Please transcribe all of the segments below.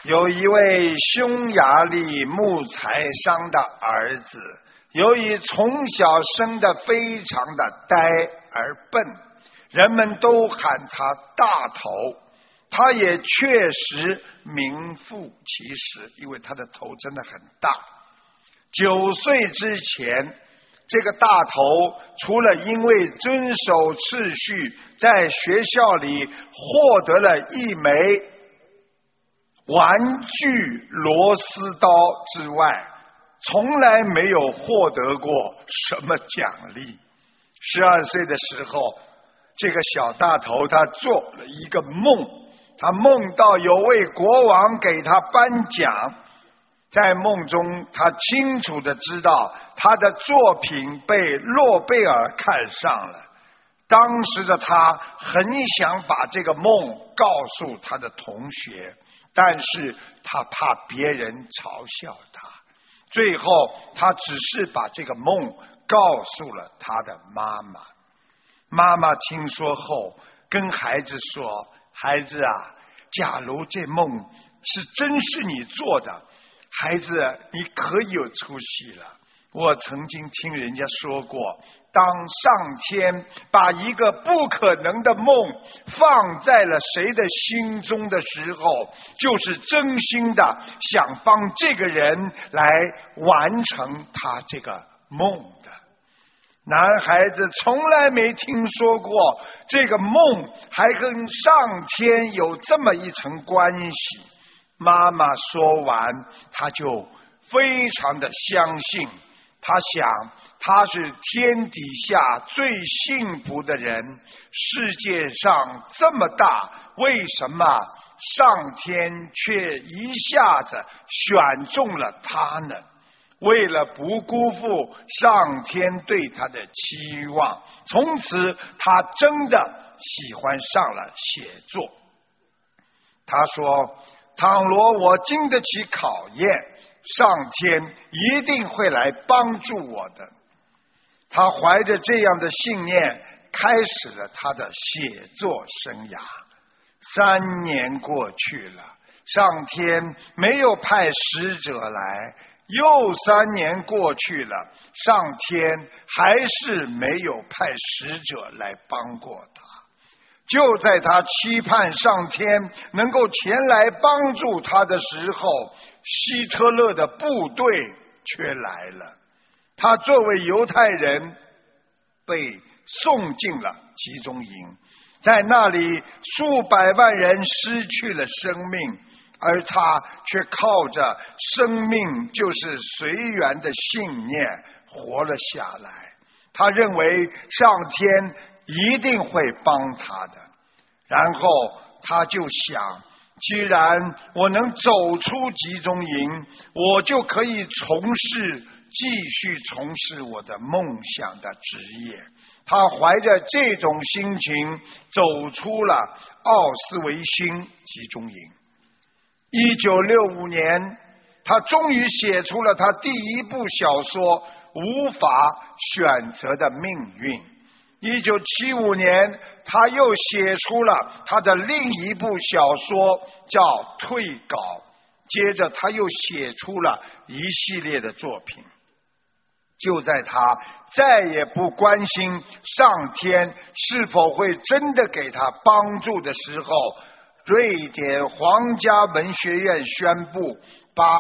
有一位匈牙利木材商的儿子，由于从小生得非常的呆而笨，人们都喊他大头。他也确实名副其实，因为他的头真的很大。9岁之前，这个大头除了因为遵守秩序，在学校里获得了一枚玩具螺丝刀之外，从来没有获得过什么奖励。12岁的时候，这个小大头他做了一个梦，他梦到有位国王给他颁奖，在梦中他清楚地知道他的作品被诺贝尔看上了。当时的他很想把这个梦告诉他的同学，但是他怕别人嘲笑他，最后他只是把这个梦告诉了他的妈妈。妈妈听说后跟孩子说，孩子啊，假如这梦是真是你做的，孩子你可以有出息了。我曾经听人家说过，当上天把一个不可能的梦放在了谁的心中的时候，就是真心的想帮这个人来完成他这个梦的。男孩子从来没听说过这个梦还跟上天有这么一层关系。妈妈说完，他就非常的相信，他想他是天底下最幸福的人，世界上这么大，为什么上天却一下子选中了他呢？为了不辜负上天对他的期望，从此他真的喜欢上了写作。他说，倘若我经得起考验，上天一定会来帮助我的。他怀着这样的信念，开始了他的写作生涯。3年过去了，上天没有派使者来，又3年过去了，上天还是没有派使者来帮过他。就在他期盼上天能够前来帮助他的时候，希特勒的部队却来了。他作为犹太人被送进了集中营，在那里数百万人失去了生命，而他却靠着生命就是随缘的信念活了下来。他认为上天一定会帮他的，然后他就想，既然我能走出集中营，我就可以继续从事我的梦想的职业。他怀着这种心情走出了奥斯维辛集中营。1965年，他终于写出了他第一部小说《无法选择的命运》。1975年，他又写出了他的另一部小说叫《退稿》，接着他又写出了一系列的作品。就在他再也不关心上天是否会真的给他帮助的时候，瑞典皇家文学院宣布把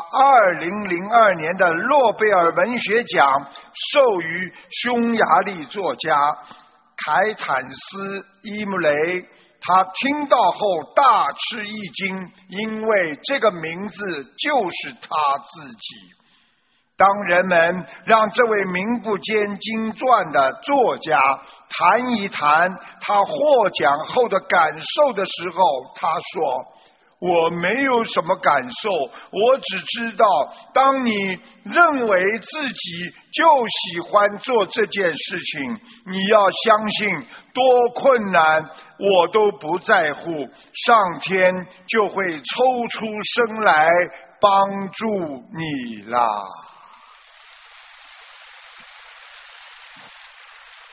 2002年的诺贝尔文学奖授予匈牙利作家凯坦斯·伊姆雷。他听到后大吃一惊，因为这个名字就是他自己。当人们让这位名不见经传的作家谈一谈他获奖后的感受的时候，他说，我没有什么感受，我只知道当你认为自己就喜欢做这件事情，你要相信多困难我都不在乎，上天就会抽出身来帮助你啦。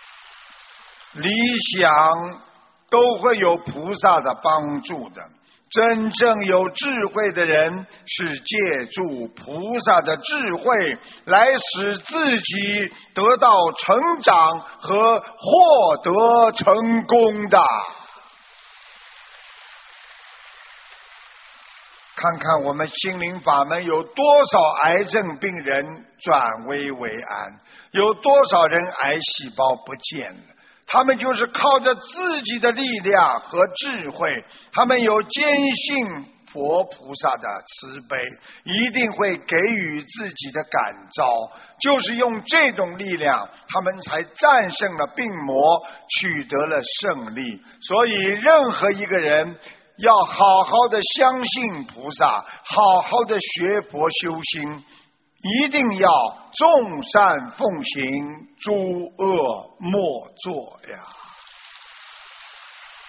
理想都会有菩萨的帮助的， 真正有智慧的人是借助菩萨的智慧来使自己得到成长和获得成功的。看看我们心灵法门有多少癌症病人转危为安，有多少人癌细胞不见了，他们就是靠着自己的力量和智慧，他们有坚信佛菩萨的慈悲，一定会给予自己的感召，就是用这种力量，他们才战胜了病魔，取得了胜利。所以任何一个人要好好的相信菩萨，好好的学佛修心，一定要众善奉行，诸恶莫作呀。